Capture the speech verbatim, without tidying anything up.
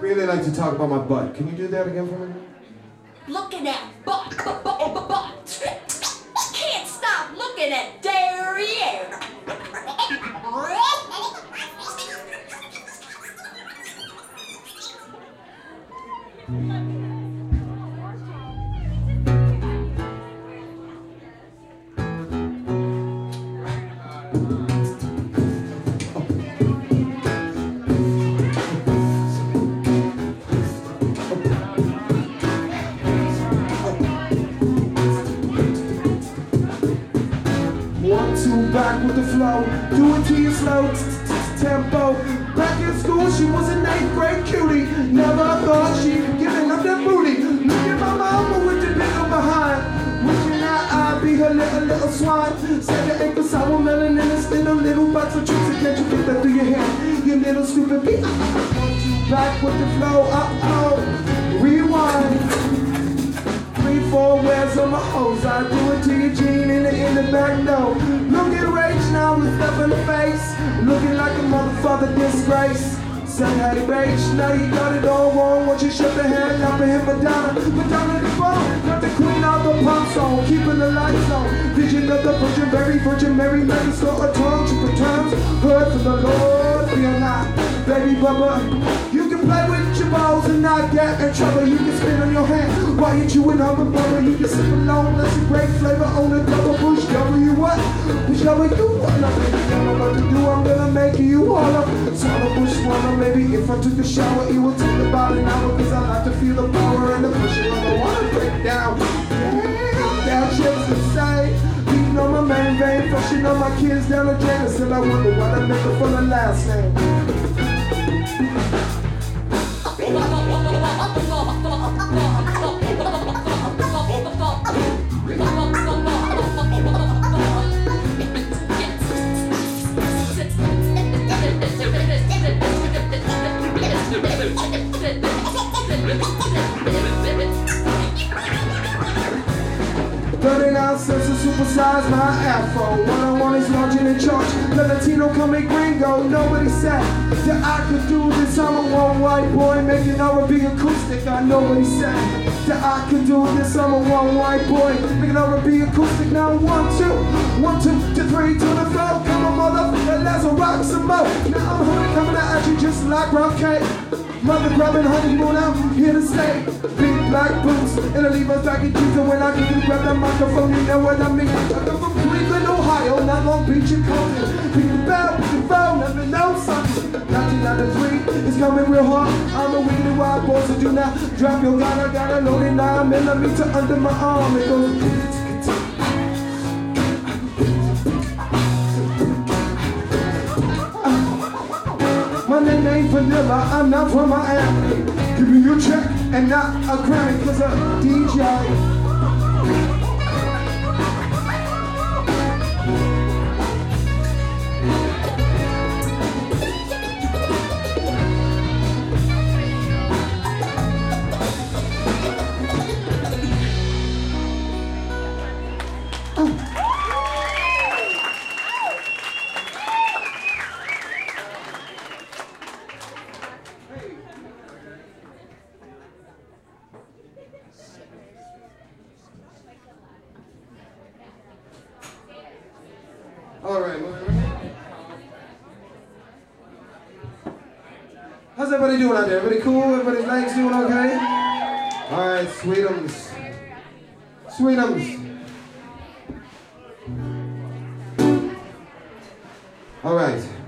really like to talk about my butt. Can you do that again for me? Looking at butt, butt, butt, butt, butt. Can't stop looking at derriere. One, two, back with the flow. Do it to your slow tempo. Back in school, she was an eighth grade cutie. Never thought she'd given up that booty. Look at my mama with the bigger behind. Wishing that I'd be her little, little swine. Said the ankle sour melon in this little, little box of tricks. Can't you get that through your head? You little stupid beat. One, two, back with the flow. Uh-oh. Rewind. Three, four wears on my hose. I do it to your jean in the, in the back door. Look at rage now with stuff in the face. Looking like a motherfucker disgrace. Say hey bitch, now you got it all wrong. Once you shut the hand up and hit Madonna. Madonna the phone, got the queen of the pop song. Keeping the lights on. Vision of the Virgin Mary, Virgin Mary, Mary, so a tongue to returns. Heard from the Lord, fear not. Baby bubba, you can play with your balls and not get in trouble. You can spin on your hand while you're chewing on the bubble. You can sip alone, that's a great flavor on a double push. W what? Push W you what? Now baby, I don't know what to do. I'm gonna make you all up. Swallow bush swallow, maybe if I took a shower, it would take about an hour. Cause I like to feel the power and the pushing of the water break down. Damn, that shit's insane. Beating on my main vein, flushing on my kids down the drain. I said I wonder why they make it for the last name. thirty-nine cents to supersize my afro. One on one is larger than church. The Latino come in gringo. Nobody said that I could do this. I'm a one white boy making R and B acoustic. I nobody said that I could do this. I'm a one white boy making R and B acoustic. Now one, two, one, two, to three, to the floor. Come on, motherfucker, let's rock some more. Now I'm honey coming at you just like rock cake. Mother grabbing honeymoon, I'm here to stay. Big black boots, and I leave us back in Jesus. When I get to grab that microphone, you know what I mean. I come from Cleveland, Ohio, not Long Beach and Compton. Pick the bell, pick the phone, never know something. nineteen ninety-three, it's coming real hard. I'm a wiggly wild boy, so do not drop your gun. I got a loaded nine millimeter under my arm. It goes. My name ain't Vanilla, I'm not from Miami. Give me your check and not a Grammy, cause a D J. All right, how's everybody doing out there? Everybody cool? Everybody's legs doing okay? All right, sweetums. Sweetums. All right.